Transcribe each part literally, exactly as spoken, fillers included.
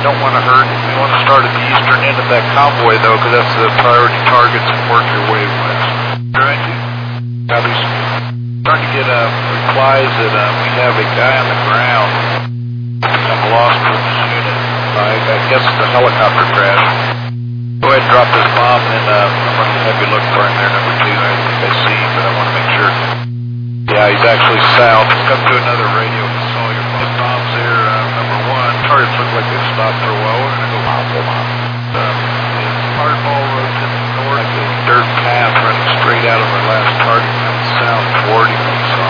don't want to hurt. We want to start at the eastern end of that convoy, though, because that's the priority targets, and work your way west. Right? Now, there's starting to get uh, replies that uh, we have a guy on the ground become lost with his unit. I, I guess it's a helicopter crash. Go ahead and drop this bomb, and uh, I'm going to have you look for him there, number two. I think I see him, but I want to make sure. Yeah, he's actually south. Come to another radio. Saw your bombs there, uh, number one. Targets look like they stopped for a while. We're going to go mile for mile. Um, it's Hardball Road to the north, like a dirt path running straight out of our last target, coming south toward him. So,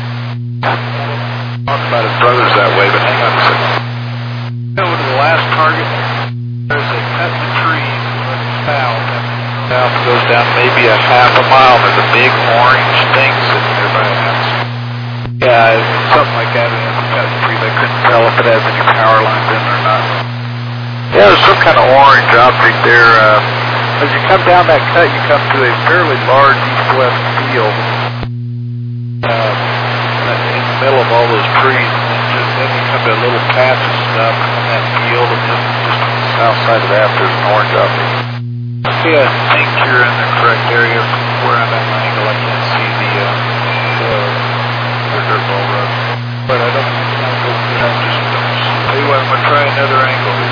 talk about his brothers that way, but hang on a second. Go to the last target. There's a cut in the tree south. South goes down maybe a half a mile. There's a big orange thing sitting there by the house. Yeah, it's something like that. In the cut in the tree. They couldn't tell if it has any power lines in it or not. Yeah, there's some kind of orange object there. Uh, as you come down that cut, you come to a fairly large east-west field. Uh, in the middle of all those trees. And then you come to a little patch of stuff in that field, and then just on the south side of that, there's an orange object. Okay, I think you're in the correct area. Where I'm at my angle, I can't see the uh, the dirt ball road. But I don't, I don't, I just don't see. Tell you what, I'm going to try another angle.